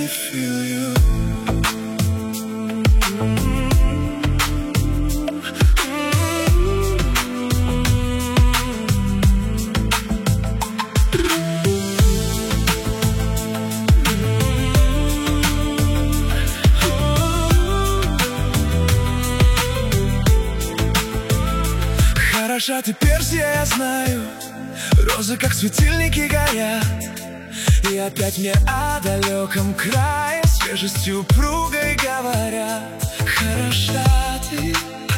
feel you. Хороша ты, Персия, я знаю. Розы, как светильники, горят. И опять мне о далеком крае свежестью упругой говорят. Хороша ты,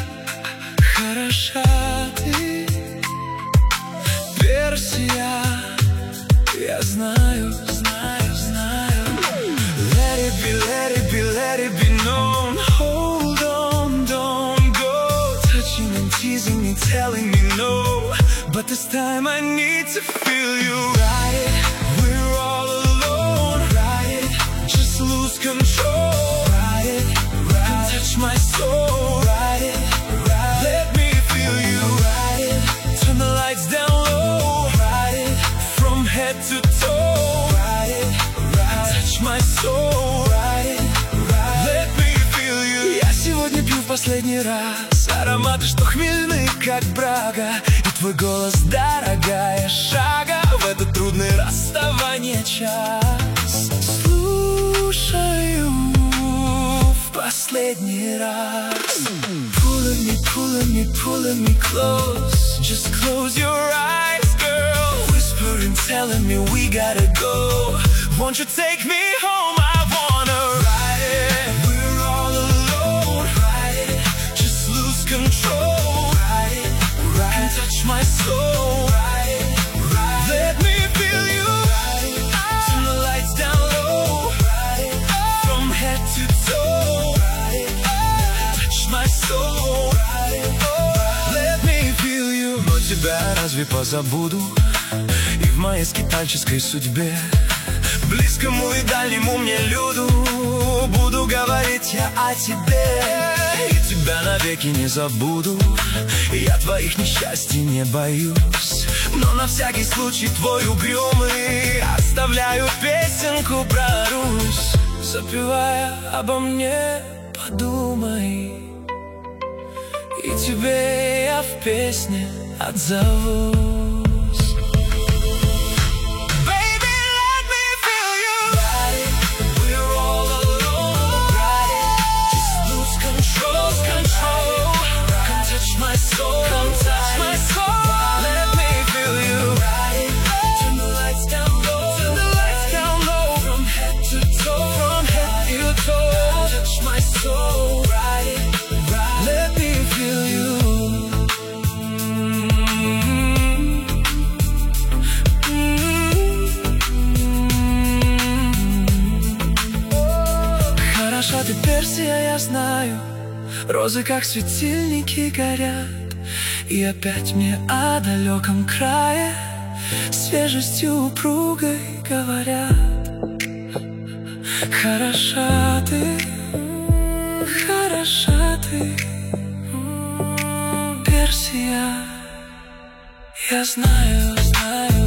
Персия, я знаю, знаю, знаю. Let it be, let it be, let it be known. Hold on, don't go touching and teasing me, telling me no. But this time I need to feel you. Ride it, we're all alone. Ride it, just lose control. Ride it, ride, touch my soul. Ride it, ride, let me feel you. Ride it, turn the lights down low. Ride it, from head to toe. Ride it, ride, touch my soul. Ride it, ride, let me feel you. Я сегодня пью в последний раз ароматы, что хмельны, как брага. И твой голос, дорогая, шага в этот трудный расставание час. Слушаю в последний раз. Pulling me, pulling me, pulling me close. Just close your eyes, girl. Whispering, telling me we gotta go. Won't you take me home? I wanna ride it. We're all alone. Ride it, just lose control. Ride it, ride, can touch my soul. Ride it, ride, let me feel you. Ride it, turn the lights down low. Ride it, from head to toe. Ride it, touch my soul. Ride it, let me feel you. Но тебя разве позабуду? И в моей скитальческой судьбе, близкому и дальнему мне люду, буду говорить я о тебе. И тебя навеки не забуду. Я твоих несчастий не боюсь. Но на всякий случай твой угрюмый оставляю песенку про Русь. Запевая обо мне, подумай, и тебе я в песне отзовусь. Хороша ты, Персия, я знаю. Розы, как светильники, горят. И опять мне о далеком крае свежестью упругой говорят. Хороша ты, Персия, я знаю, знаю.